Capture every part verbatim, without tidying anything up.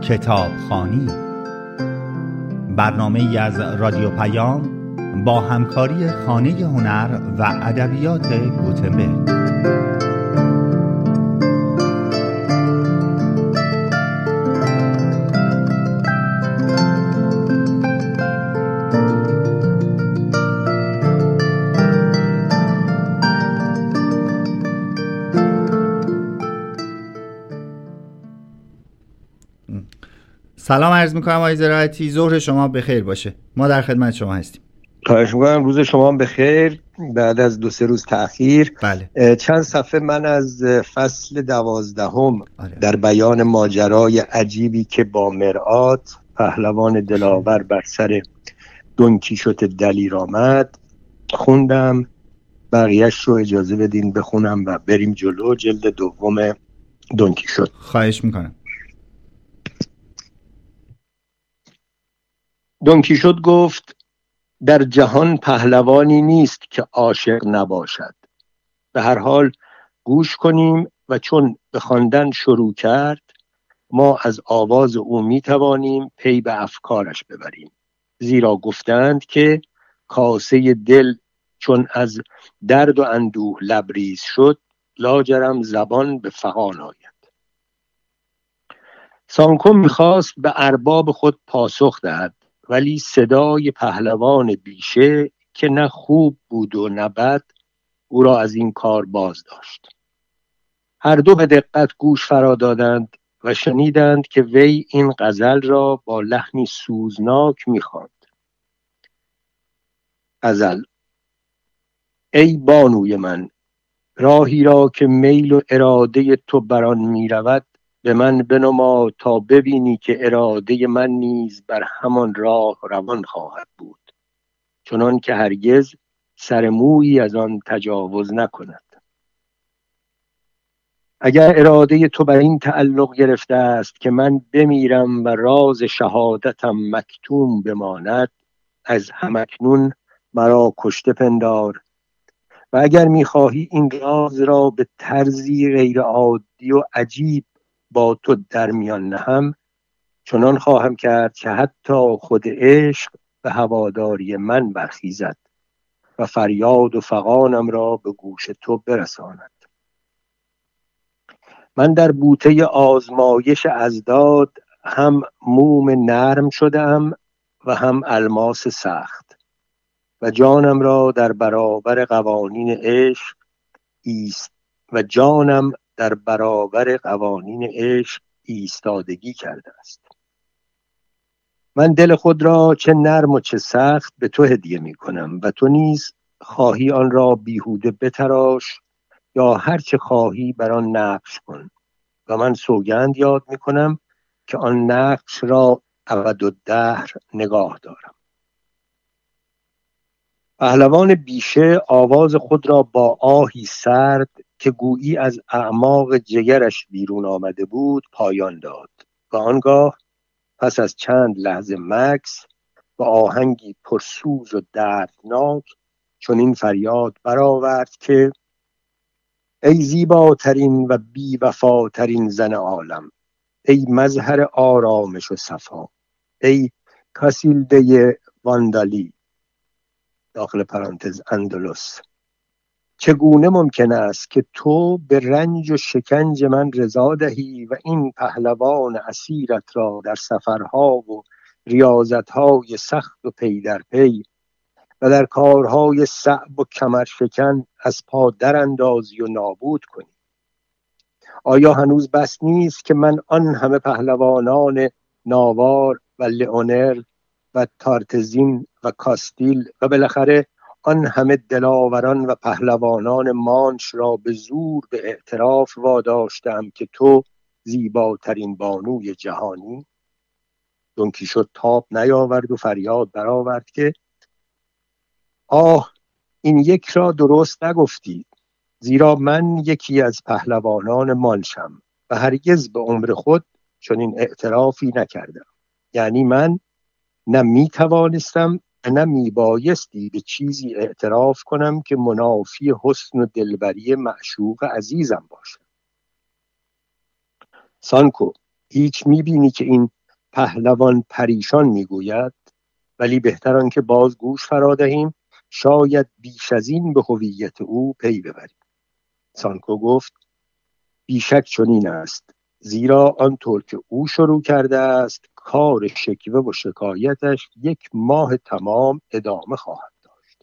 کتابخوانی، برنامه‌ای از رادیو پیام با همکاری خانه هنر و ادبیات گوتنبرگ. سلام عرض می‌کنم آقای زراعتی، ظهر شما بخیر باشه. ما در خدمت شما هستیم. خواهش می‌کنم، روز شما بخیر. بعد از دو سه روز تأخیر بله. چند صفحه من از فصل دوازدهم آره. در بیان ماجرای عجیبی که با مرآت پهلوان دلاور بر سر دون کیشوت دلیر آمد خوندم. بقیه‌اش رو اجازه بدین بخونم و بریم جلو. جلد دوم دون کیشوت. خواهش می‌کنم. دون کیشوت گفت: در جهان پهلوانی نیست که عاشق نباشد. به هر حال گوش کنیم و چون به خواندن شروع کرد ما از آواز او می توانیم پی به افکارش ببریم، زیرا گفتند که کاسه دل چون از درد و اندوه لبریز شد لاجرم زبان به فغان آید. سانکو میخواست به ارباب خود پاسخ دهد، ولی صدای پهلوان بیشه که نه خوب بود و نه بد او را از این کار باز داشت. هر دو به دقت گوش فرا دادند و شنیدند که وی این غزل را با لحنی سوزناک می‌خواند. غزل: ای بانوی من، راهی را که میل و اراده تو بران می‌رود به من بنما تا ببینی که اراده من نیز بر همان راه روان خواهد بود، چنان که هرگز سر مویی از آن تجاوز نکند. اگر اراده تو بر این تعلق گرفته است که من بمیرم و راز شهادتم مکتوم بماند، از همکنون مرا کشته پندار، و اگر میخواهی این راز را به طرزی غیر عادی و عجیب با تو در میان نهم، چنان خواهم کرد که حتی خود عشق به هواداری من برخیزد و فریاد و فغانم را به گوش تو برساند. من در بوته آزمایش ازداد هم موم نرم شدم و هم الماس سخت و جانم را در برابر قوانین عشق ایست و جانم در برابر قوانین عشق ایستادگی کرده است. من دل خود را چه نرم و چه سخت به تو هدیه می کنم و تو نیز خواهی آن را بیهوده بتراش یا هر چه خواهی بر آن نقش کن و من سوگند یاد می کنم که آن نقش را ابدالدهر نگاه دارم. پهلوان بیشه آواز خود را با آهی سرد که گویی از اعماق جگرش بیرون آمده بود پایان داد و آنگاه پس از چند لحظه مکث با آهنگی پرسوز و دردناک چون این فریاد برآورد که ای زیباترین و بی وفاترین زن عالم، ای مظهر آرامش و صفا، ای کاسیلده واندالی داخل پرانتز اندلس، چگونه ممکن است که تو به رنج و شکنج من رضا دهی و این پهلوان اسیرت را در سفرها و ریاضتهای سخت و پی در پی و در کارهای صعب و کمرشکن از پا در اندازی و نابود کنی؟ آیا هنوز بس نیست که من آن همه پهلوانان ناوار و لئونر و تارتزین و کاستیل و بالاخره آن همه دلاوران و پهلوانان مانش را به زور به اعتراف واداشتم که تو زیباترین بانوی جهانی؟ دون کیشوت تاب نیاورد و فریاد برآورد که آه، این یک را درست نگفتید، زیرا من یکی از پهلوانان مانشم و هرگز به عمر خود چنین اعترافی نکردم. یعنی من نه می توانستم نه می بایستی به چیزی اعتراف کنم که منافی حسن و دلبری معشوق عزیزم باشد. سانکو، هیچ می بینی که این پهلوان پریشان میگوید، ولی بهتر آن که باز گوش فرا دهیم، شاید بیش از این به هویت او پی ببریم. سانکو گفت بیشک چنین است، زیرا آنطور که او شروع کرده است کار شکوه و شکایتش یک ماه تمام ادامه خواهد داشت.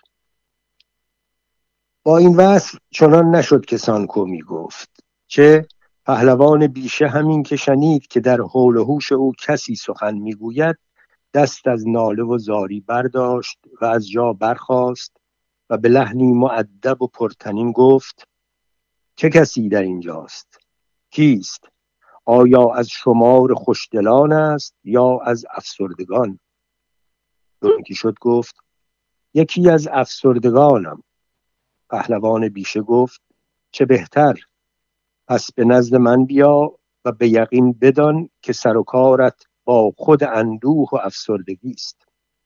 با این وصف چنان نشد که سانکو می گفت، چه پهلوان بیشه همین که شنید که در حول و حوش او کسی سخن میگوید، دست از ناله و زاری برداشت و از جا برخاست و به لحنی مؤدب و پرطنین گفت چه کسی در اینجاست؟ کیست؟ آیا از شمار خوشدلان است یا از افسردگان؟ دون کیشوت گفت یکی از افسردگانم. پهلوان بیشه گفت چه بهتر، پس به نزد من بیا و به یقین بدان که سر و کارت با خود اندوه و افسردگی است.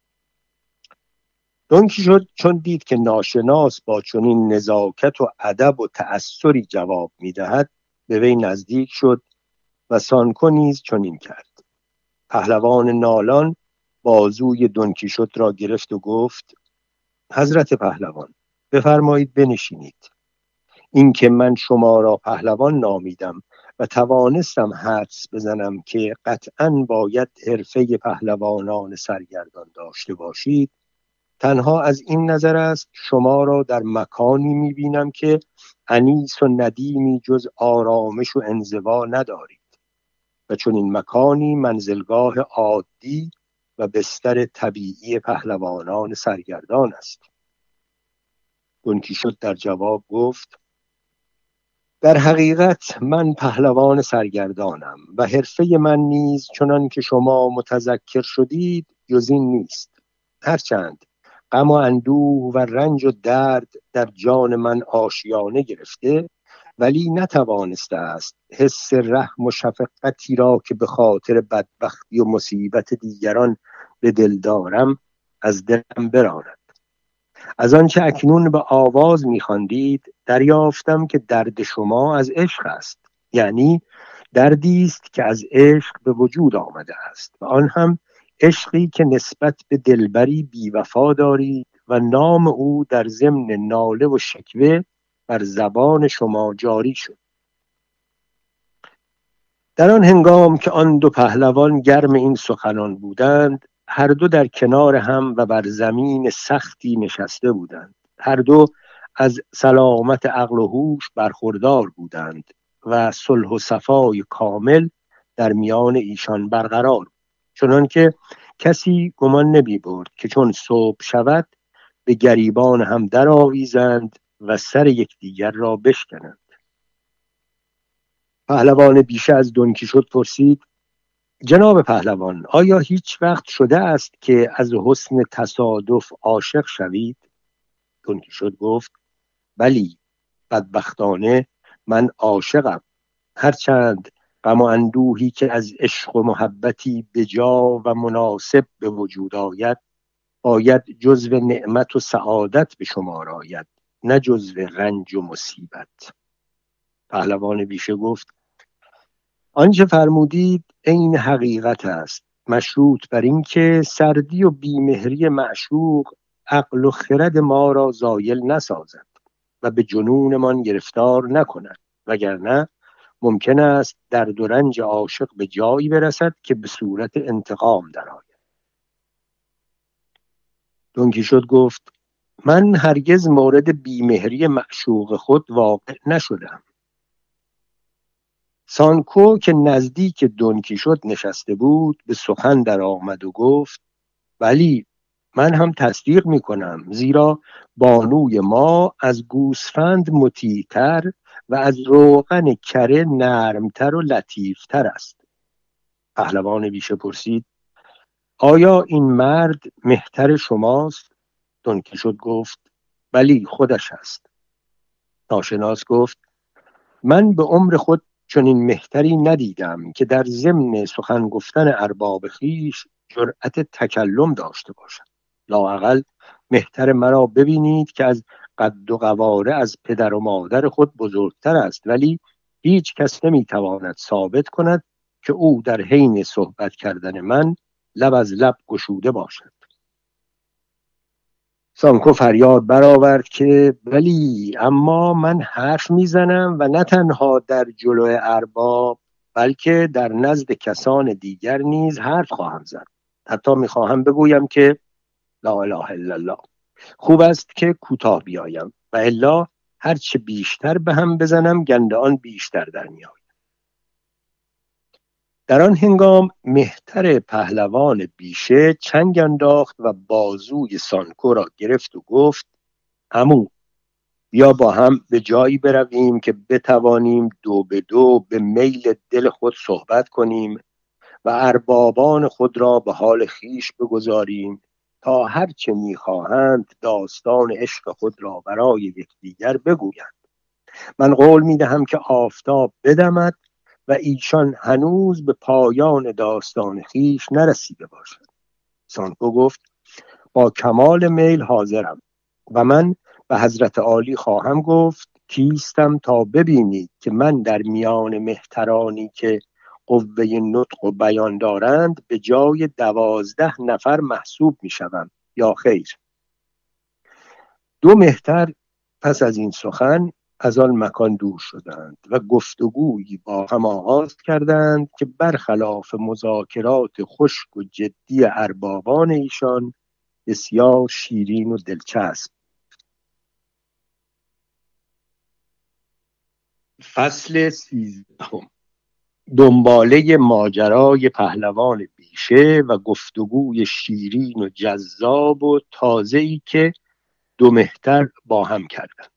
دون کیشوت چون دید که ناشناس با چنین نزاکت و ادب و تأثری جواب میدهد، به وی نزدیک شد و سانکو نیز چنین کرد. پهلوان نالان بازوی دون کیشوت را گرفت و گفت حضرت پهلوان بفرمایید بنشینید. این که من شما را پهلوان نامیدم و توانستم حدس بزنم که قطعاً باید حرفه پهلوانان سرگردان داشته باشید، تنها از این نظر است شما را در مکانی میبینم که انیس و ندیمی جز آرامش و انزوا ندارید و چون این مکانی منزلگاه عادی و بستر طبیعی پهلوانان سرگردان است. دون کیشوت در جواب گفت در حقیقت من پهلوان سرگردانم و حرفه من نیز چنان که شما متذکر شدید جز این نیست، هرچند غم و اندوه و رنج و درد در جان من آشیانه گرفته، ولی نتوانسته است حس رحم و شفقتی را که به خاطر بدبختی و مصیبت دیگران به دل دارم از دلم براند. از آنچه اکنون به آواز می‌خواندید دریافتم که درد شما از عشق است، یعنی دردی است که از عشق به وجود آمده است و آن هم عشقی که نسبت به دلبری بی‌وفا دارید و نام او در ضمن ناله و شکوه بر زبان شما جاری شد. در آن هنگام که آن دو پهلوان گرم این سخنان بودند، هر دو در کنار هم و بر زمین سختی نشسته بودند. هر دو از سلامت عقل و هوش برخوردار بودند و صلح و صفای کامل در میان ایشان برقرار بود، چنان که کسی گمان نمی برد که چون صبح شود به گریبان هم در آویزند و سر یکدیگر را بشکنند. پهلوان بیشه از دون کیشوت پرسید جناب پهلوان، آیا هیچ وقت شده است که از حسن تصادف عاشق شوید؟ دون کیشوت گفت بلی، بدبختانه من عاشقم، هرچند غم و اندوهی که از عشق و محبتی بجا و مناسب به وجود آید باید جزو نعمت و سعادت به شمار آید، نه جزو رنج و مصیبت. پهلوان بیشه گفت آنچه فرمودید عین حقیقت است، مشروط بر این که سردی و بیمهری معشوق عقل و خرد ما را زایل نسازد و به جنونمان گرفتار نکند، وگرنه ممکن است درد و رنج عاشق به جایی برسد که به صورت انتقام درآید. دون کیشوت گفت من هرگز مورد بیمهری معشوق خود واقع نشدم. سانکو که نزدیک دون کیشوت نشسته بود به سخن در آمد و گفت ولی من هم تصدیق می کنم، زیرا بانوی ما از گوسفند مطیع‌تر و از روغن کره نرمتر و لطیفتر است. پهلوان بیشه پرسید آیا این مرد مهتر شماست؟ دون کیشوت گفت بلی، خودش است. ناشناس گفت من به عمر خود چون این مهتری ندیدم که در ضمن سخن گفتن ارباب خویش جرأت تکلم داشته باشد. لااقل مهتر مرا ببینید که از قد و قواره از پدر و مادر خود بزرگتر است، ولی هیچ کس نمیتواند ثابت کند که او در حین صحبت کردن من لب از لب گشوده باشد. سانکو فریاد برآورد که ولی اما من حرف میزنم و نه تنها در جلوی ارباب بلکه در نزد کسان دیگر نیز حرف خواهم زد. حتی میخواهم بگویم که لا اله الا الله. خوب است که کوتاه بیایم و الا هر چه بیشتر به هم بزنم گنده آن بیشتر در میآید. در آن هنگام مهتر پهلوان بیشه چنگ انداخت و بازوی سانکو را گرفت و گفت عمو بیا با هم به جایی برویم که بتوانیم دو به دو به میل دل خود صحبت کنیم و اربابان خود را به حال خیش بگذاریم تا هر چه می‌خواهند داستان عشق خود را برای یکدیگر بگویند. من قول می‌دهم که آفتاب بدمد و ایشان هنوز به پایان داستان خیش نرسیده باشد. سانکو گفت با کمال میل حاضرم و من به حضرت عالی خواهم گفت کیستم تا ببینید که من در میان مهترانی که قوه نطق و بیان دارند به جای دوازده نفر محسوب می شوم یا خیر. دو مهتر پس از این سخن از آن مکان دور شدند و گفتگویی با هم آغاز کردند که برخلاف مذاکرات خشک و جدی اربابان ایشان بسیار شیرین و دلچسب. فصل سیزدهم. دنباله ماجرای پهلوان بیشه و گفتگوی شیرین و جذاب و تازه‌ای که دو مهتر با هم کردند.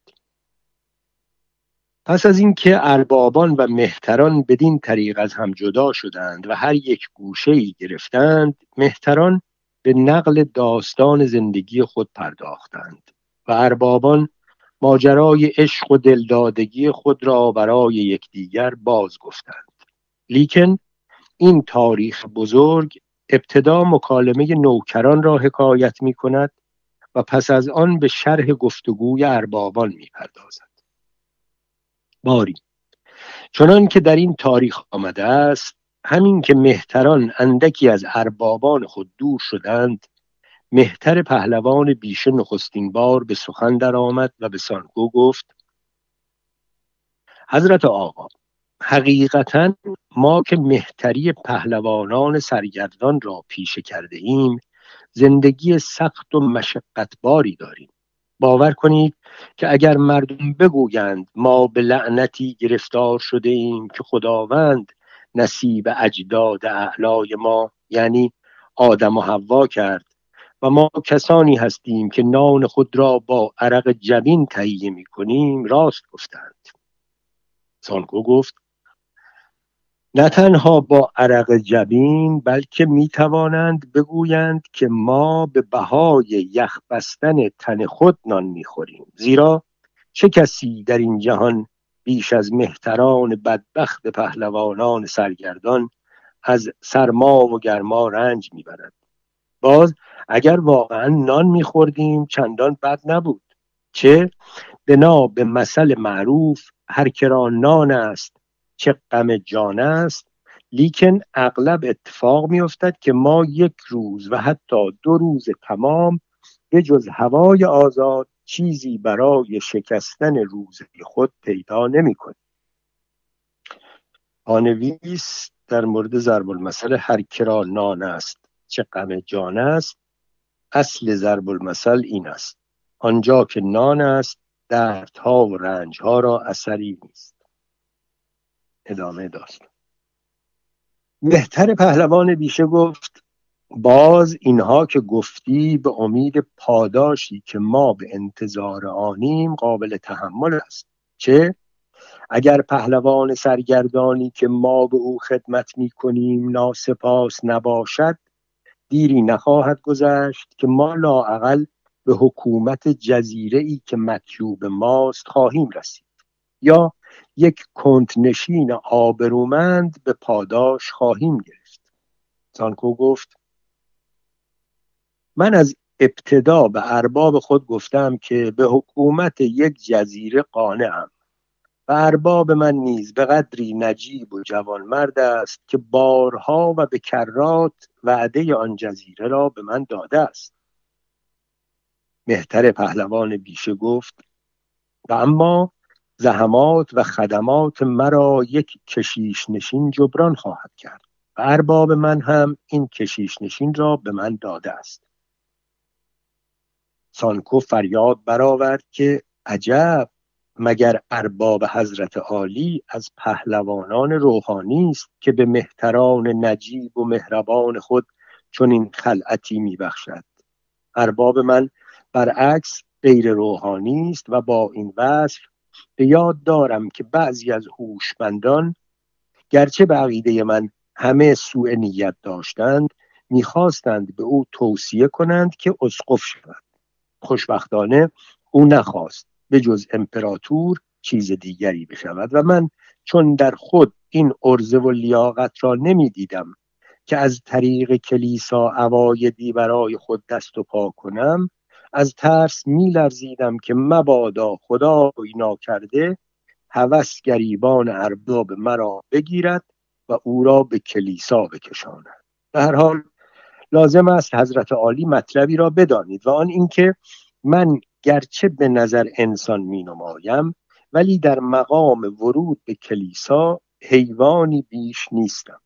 پس از اینکه اربابان و مهتران بدین طریق از هم جدا شدند و هر یک گوشه‌ای گرفتند، مهتران به نقل داستان زندگی خود پرداختند و اربابان ماجرای عشق و دلدادگی خود را برای یکدیگر باز گفتند. لیکن این تاریخ بزرگ ابتدا مکالمه نوکران را حکایت می کند و پس از آن به شرح گفتگوی اربابان می پردازد. باری چنان که در این تاریخ آمده است، همین که مهتران اندکی از اربابان خود دور شدند، مهتر پهلوان بیشه نخستین بار به سخن در آمد و به سانکو گفت حضرت آقا، حقیقتاً ما که مهتری پهلوانان سرگردان را پیشه کرده ایم زندگی سخت و مشقتباری داریم. باور کنید که اگر مردم بگویند ما به لعنتی گرفتار شده ایم که خداوند نصیب اجداد اعلای ما یعنی آدم و حوا کرد و ما کسانی هستیم که نان خود را با عرق جبین تهیه می کنیم، راست گفتند. سانکو گفت نه تنها با عرق جبین بلکه می توانند بگویند که ما به بهای یخ بستن تن خود نان می خوریم، زیرا چه کسی در این جهان بیش از مهتران بدبخت پهلوانان سرگردان از سرما و گرما رنج می برد. باز اگر واقعا نان می خوردیم چندان بد نبود، چه بنا به مثل معروف هر که را نان است چه غم جان است. لیکن اغلب اتفاق می افتد که ما یک روز و حتی دو روز تمام به جز هوای آزاد چیزی برای شکستن روزه خود پیدا نمی کنیم. پانویس در مورد ضرب المثل هر که را نان است چه غم جان است، اصل ضرب المثل این است: آنجا که نان است دردها و رنجها را اثری نیست. ادامه داستان. مهتر پهلوان بیشه گفت باز اینها که گفتی به امید پاداشی که ما به انتظار آنیم قابل تحمل است، چه اگر پهلوان سرگردانی که ما به او خدمت می کنیم ناسپاس نباشد، دیری نخواهد گذشت که ما لااقل به حکومت جزیره‌ای که مطلوب ماست خواهیم رسید یا یک کنتنشین آبرومند به پاداش خواهیم گرفت. سانکو گفت من از ابتدا به ارباب خود گفتم که به حکومت یک جزیره قانعم و ارباب من نیز به قدری نجیب و جوانمرد است که بارها و به کرات وعده آن جزیره را به من داده است. مهتر پهلوان بیشه گفت: و اما زحمات و خدمات مرا یک کشیش نشین جبران خواهد کرد و ارباب من هم این کشیش نشین را به من داده است. سانکو فریاد برآورد که عجب، مگر ارباب حضرت عالی از پهلوانان روحانی است که به مهتران نجیب و مهربان خود چنین خلعتی میبخشد؟ ارباب من برعکس غیر روحانی است و با این وصف به یاد دارم که بعضی از هوشمندان گرچه به عقیده من همه سوء نیت داشتند، میخواستند به او توصیه کنند که اسقف شود. خوشبختانه او نخواست به جز امپراتور چیز دیگری بشود و من چون در خود این عرضه و لیاقت را نمی دیدم که از طریق کلیسا عوایدی برای خود دست و پا کنم، از ترس می لرزیدم که مبادا خدای ناکرده هوس گریبان ارباب مرا بگیرد و او را به کلیسا بکشاند. به هر حال لازم است حضرت عالی مطلبی را بدانید و آن اینکه من گرچه به نظر انسان می نمایم ولی در مقام ورود به کلیسا حیوانی بیش نیستم.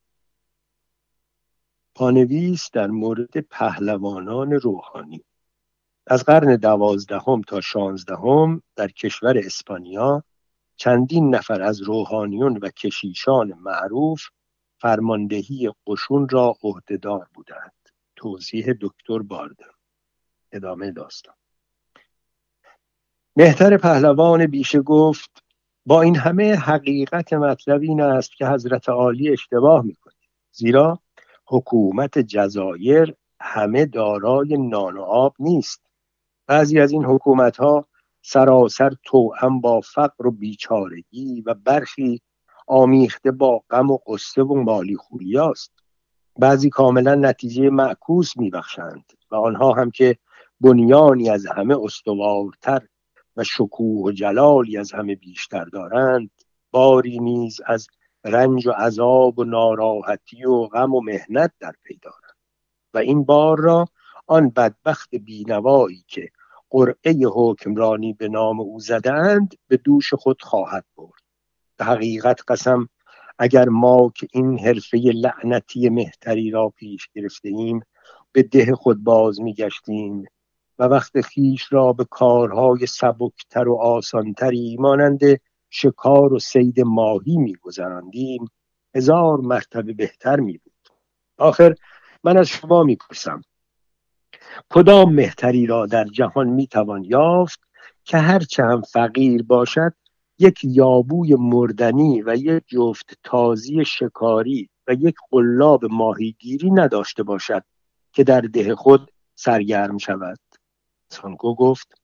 پانویس در مورد پهلوانان روحانی. از قرن دوازدهم تا شانزدهم در کشور اسپانیا چندین نفر از روحانیون و کشیشان معروف فرماندهی قشون را عهدهدار بودند. توضیح دکتر باردم. ادامه داستان. مهتر پهلوان بیشه گفت: با این همه حقیقت مطلب این است که حضرت عالی اشتباه می‌کنند، زیرا حکومت جزایر همه دارای نان و آب نیست. بعضی از این حکومت‌ها سراسر توأم با فقر و بیچارگی و برخی آمیخته با غم و غصه و مالی خوریاست. بعضی کاملا نتیجه معکوس می‌بخشند و آنها هم که بنیانی از همه استوارتر و شکوه و جلالی از همه بیشتر دارند، باری نیز از رنج و عذاب و ناراحتی و غم و محنت در پی دارند و این بار را آن بدبخت بینوایی که قرعه حکمرانی به نام او زدند به دوش خود خواهد برد. به حقیقت قسم اگر ما که این حرفه لعنتی مهتری را پیش گرفته ایم به ده خود باز می گشتیم و وقت خیش را به کارهای سبکتر و آسانتری مانند شکار و صید ماهی می گذراندیم، هزار مرتبه بهتر می بود. آخر من از شما می پرسم کدام مهتری را در جهان می توان یافت که هرچه هم فقیر باشد یک یابوی مردنی و یک جفت تازی شکاری و یک قلاب ماهیگیری نداشته باشد که در ده خود سرگرم شود؟ سانکو گفت: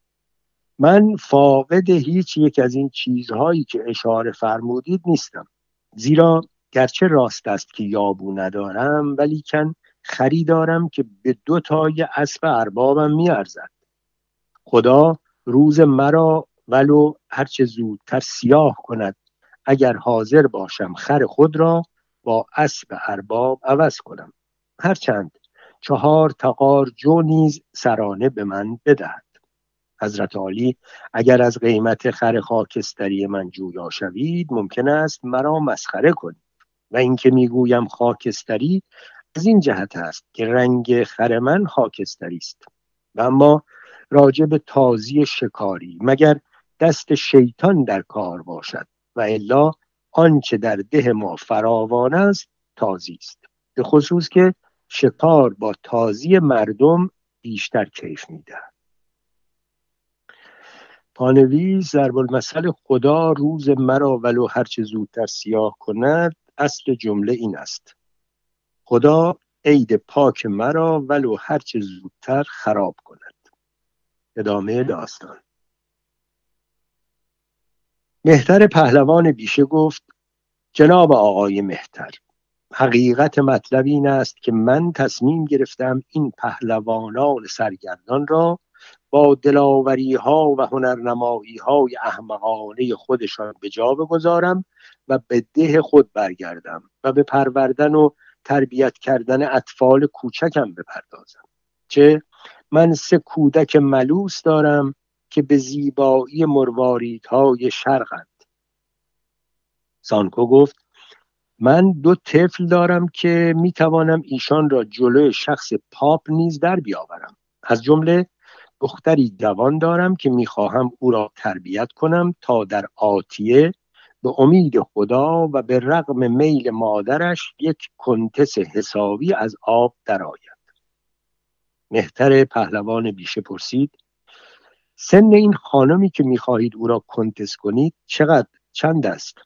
من فاقد هیچ یک از این چیزهایی که اشاره فرمودید نیستم، زیرا گرچه راست است که یابو ندارم ولیکن خری دارم که به دو تای اسب اربابم میارزد. خدا روز مرا ولو هرچه زودتر سیاه کند اگر حاضر باشم خر خود را با اسب ارباب عوض کنم، هرچند چهار تقار جو نیز سرانه به من بدهد. حضرت عالی اگر از قیمت خر خاکستری من جویا شوید ممکن است مرا مسخره کنید و اینکه میگویم خاکستری از این جهت است که رنگ خر من خاکستری است. و اما راجع به تازی شکاری مگر دست شیطان در کار باشد و الا آنچه در ده ما فراوان است تازی است، به خصوص که شکار با تازی مردم بیشتر کیف میده. پانویس ضرب المثل خدا روز مرا ولو هرچه زودتر سیاه کند، اصل جمله این است: خدا عید پاک مرا ولو هرچه زودتر خراب کند. ادامه داستان. مهتر پهلوان بیشه گفت: جناب آقای مهتر، حقیقت مطلب این است که من تصمیم گرفتم این پهلوانان سرگردان را با دلاوری ها و هنرنمایی های احمقانه خودشان به جا بگذارم و به ده خود برگردم و به پروردن و تربیت کردن اطفال کوچکم بپردازم. چه من سه کودک ملوس دارم که به زیبایی مرواریدهای شرقند. سانکو گفت من دو طفل دارم که میتوانم ایشان را جلوی شخص پاپ نیز در بیاورم. از جمله دختری جوان دارم که میخواهم او را تربیت کنم تا در آتیه به امید خدا و به رغم میل مادرش یک کنتس حسابی از آب درآید. مهتر پهلوان بیشه پرسید سن این خانمی که میخواهید او را کنتس کنید چقدر چند است؟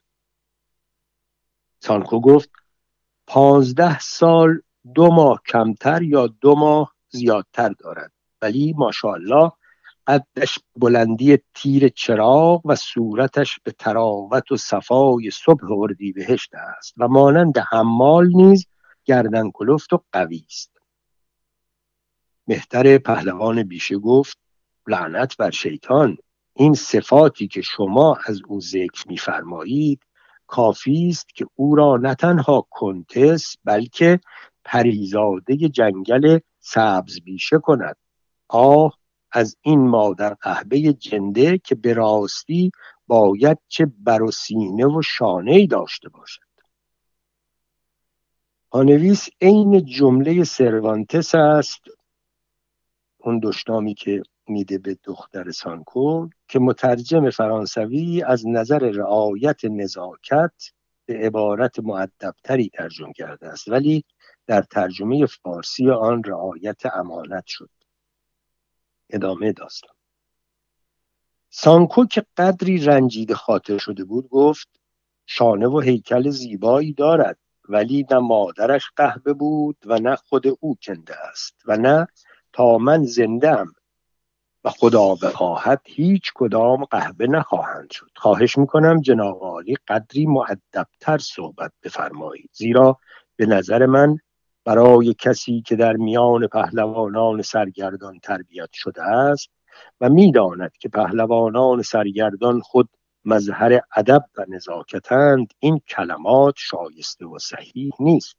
سانکو گفت پانزده سال دو ماه کمتر یا دو ماه زیادتر دارد، ولی ماشاءالله قدش بلندی تیر چراغ و صورتش به تراوت و صفای صبح اردیبهشت است و مانند حمال نیز گردن کلفت و قوی است. مهتر پهلوان بیشه گفت لعنت بر شیطان، این صفاتی که شما از او ذکر می‌فرمایید کافی است که او را نه تنها کنتس بلکه پریزاده جنگل سبز بیشه کند. آه از این مادر قهبه جنده که به راستی باید چه بر و سینه و شانه‌ای داشته باشد. پانویس عین جمله سروانتس است، اون دشنامی که میده به دختر سانکو، که مترجم فرانسوی از نظر رعایت نزاکت به عبارت مؤدبتری ترجمه کرده است، ولی در ترجمه فارسی آن رعایت امانت شد. ادامه داستان. سانکو که قدری رنجیده خاطر شده بود گفت شانه و هیکل زیبایی دارد، ولی نه مادرش قهبه بود و نه خود او کنده است و نه تا من زنده‌ام و خدا بخواهد هیچ کدام قهبه نخواهند شد. خواهش میکنم جناب عالی قدری مؤدبتر صحبت بفرمایید، زیرا به نظر من برای کسی که در میان پهلوانان سرگردان تربیت شده است و میداند که پهلوانان سرگردان خود مظهر ادب و نزاکتند، این کلمات شایسته و صحیح نیست.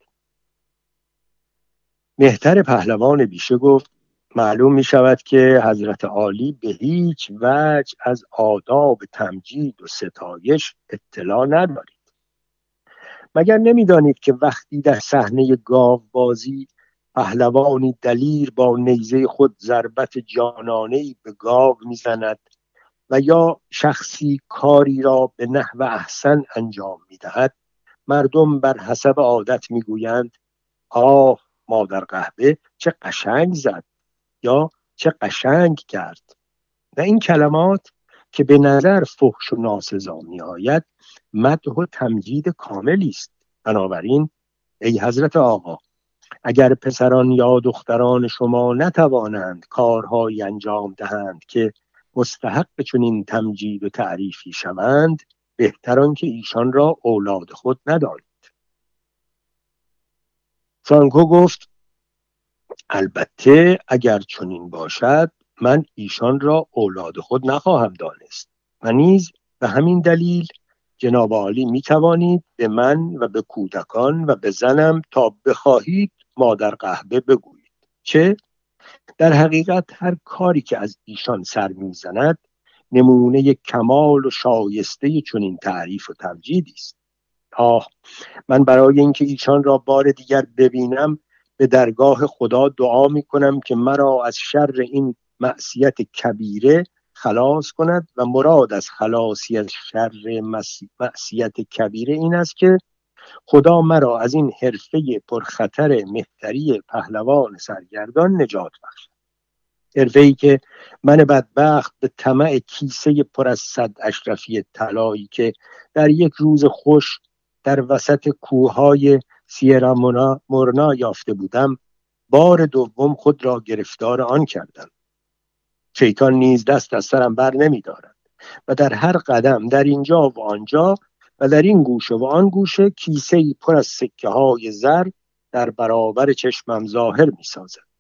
مهتر پهلوان بیشه گفت معلوم می شود که حضرت عالی به هیچ وجه از آداب تمجید و ستایش اطلاع ندارید. مگر نمی دانید که وقتی در صحنه گاو بازی پهلوانی دلیر با نیزه خود ضربت جانانه‌ای به گاو می زند و یا شخصی کاری را به نحو احسن انجام می دهد، مردم بر حسب عادت می گویند آه مادر قهبه چه قشنگ زد یا چه قشنگ کرد، و این کلمات که به نظر فحش و ناسزا می آید مدح و تمجید کاملی است. بنابراین ای حضرت آقا، اگر پسران یا دختران شما نتوانند کارهایی انجام دهند که مستحق چنین تمجید و تعریفی شوند، بهتران که ایشان را اولاد خود ندانید. سانکو گفت البته اگر چنین باشد من ایشان را اولاد خود نخواهم دانست و نیز به همین دلیل جناب عالی می توانید به من و به کودکان و به زنم تا بخواهید مادر قهبه بگویید. چه در حقیقت هر کاری که از ایشان سر می زند نمونه کمال و شایسته چنین تعریف و تمجیدی است. آه من برای اینکه ایشان را بار دیگر ببینم به درگاه خدا دعا می کنم که مرا از شر این معصیت کبیره خلاص کند و مراد از خلاصی از شر معصیت کبیره این است که خدا مرا از این حرفه پرخطر مهتری پهلوان سرگردان نجات بخشد. حرفه‌ای که من بدبخت به طمع کیسه پر از صد اشرفی طلایی که در یک روز خوش در وسط کوههای سیرا مورنا یافته بودم، بار دوم خود را گرفتار آن کردم. شیطان نیز دست از سرم بر نمی دارد و در هر قدم در اینجا و آنجا و در این گوشه و آن گوشه کیسه‌ای پر از سکه های زر در برابر چشمم ظاهر می سازد.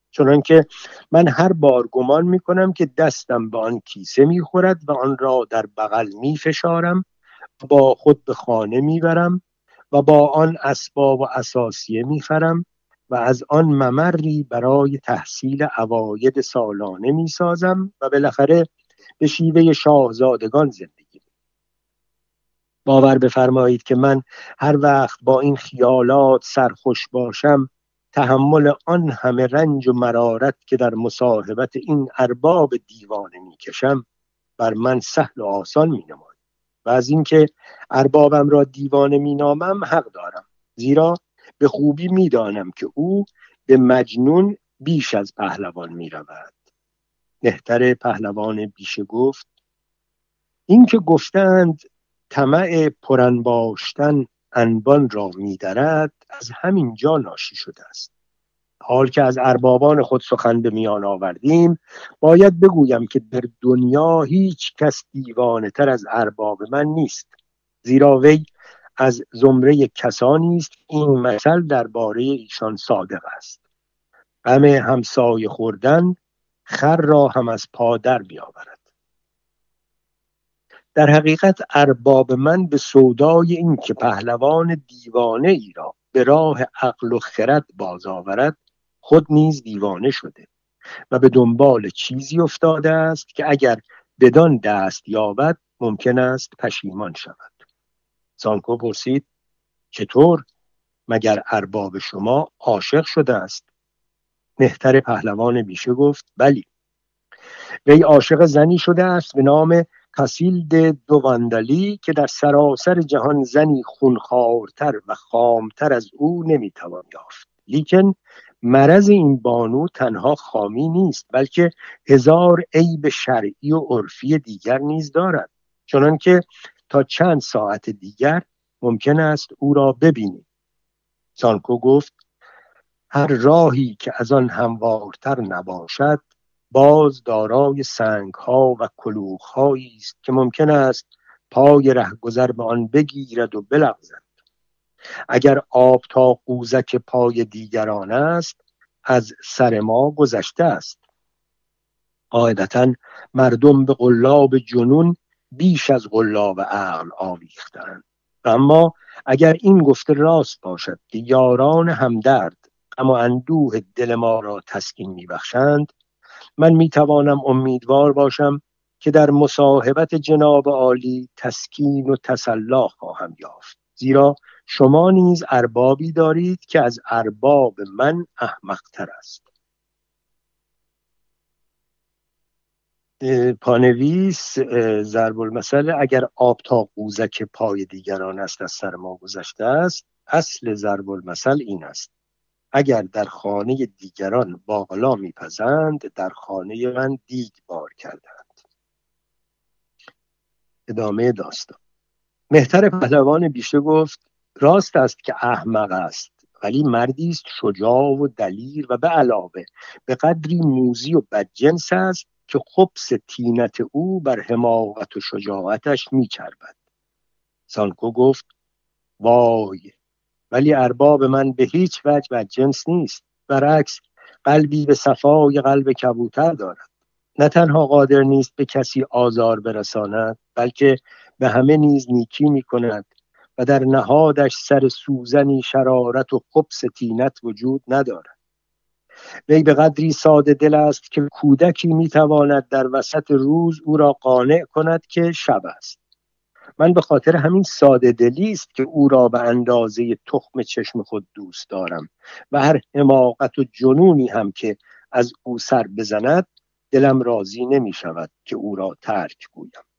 چنانکه من هر بار گمان می کنم که دستم به آن کیسه می خورد و آن را در بغل می فشارم، با خود به خانه می برم و با آن اسباب و اساسیه می خرم و از آن ممری برای تحصیل عواید سالانه می سازم و بالاخره به شیوه شاهزادگان زندگی. باور بفرمایید که من هر وقت با این خیالات سرخوش باشم، تحمل آن همه رنج و مرارت که در مصاحبت این ارباب دیوانه می کشم بر من سهل و آسان می نماید. و از اینکه اربابم را دیوانه می نامم حق دارم، زیرا به خوبی می دانم که او به مجنون بیش از پهلوان می رود. مهتر پهلوان بیشه گفت: این که گفتند طمع پرانباشتن انبان را می درد، از همین جا ناشی شده است. حال که از اربابان خود سخن به میان آوردیم، باید بگویم که در دنیا هیچ کس دیوانه تر از ارباب من نیست، زیرا وی از زمره کسانی است این مثل درباره ایشان صادق است: غم همسایه خوردن خر را هم از پا در بیاورد. در حقیقت ارباب من به سودای این که پهلوان دیوانه ای را به راه عقل و خرد باز آورد خود نیز دیوانه شده و به دنبال چیزی افتاده است که اگر بدان دست یابد ممکن است پشیمان شود. سانکو پرسید: چطور؟ مگر ارباب شما عاشق شده است؟ مهتر پهلوان بیشه گفت: بلی، وی عاشق زنی شده است به نام کاسیلد دواندالی که در سراسر جهان زنی خونخوارتر و خامتر از او نمیتوان یافت. لیکن مرض این بانو تنها خامی نیست، بلکه هزار عیب شرعی و عرفی دیگر نیز دارد، چنانکه تا چند ساعت دیگر ممکن است او را ببینی. سانکو گفت: هر راهی که از آن هموارتر نباشد باز دارای سنگ ها و کلوخ هایی است که ممکن است پای رهگذر به آن بگیرد و بلغزد. اگر آب تا قوزک پای دیگران است، از سر ما گذشته است. قاعدتاً مردم به قلاب جنون بیش از قلاب عقل آویختند. اما اگر این گفته راست باشد که یاران همدرد غم و اندوه دل ما را تسکین میبخشند، من میتوانم امیدوار باشم که در مصاحبت جناب عالی تسکین و تسلا خواهم یافت، زیرا شما نیز اربابی دارید که از ارباب من احمق‌تر است. پانویس ضرب المثل: اگر آب تا قوزک پای دیگران است از سر ما گذشته است. اصل ضرب المثل این است: اگر در خانه دیگران باقلا میپزند، در خانه من دیگ بار کردند. ادامه داستان. مهتر پهلوان بیشه گفت: راست است که احمق است، ولی مردی است شجاع و دلیر و به علاوه به قدری موذی و بدجنس است که خبث طینت او بر حماقت و شجاعتش میچربد. سانکو گفت: وای، ولی ارباب من به هیچ وجه بدجنس نیست، برعکس قلبی به صفای قلب کبوتر دارد. نه تنها قادر نیست به کسی آزار برساند، بلکه به همه نیز نیکی می کند و در نهادش سر سوزنی شرارت و خبث طینت وجود ندارد. وی به قدری ساده دل است که کودکی می تواند در وسط روز او را قانع کند که شب است. من به خاطر همین ساده دلی است که او را به اندازه تخم چشم خود دوست دارم و هر حماقت و جنونی هم که از او سر بزند دلم راضی نمی شود که او را ترک گویم.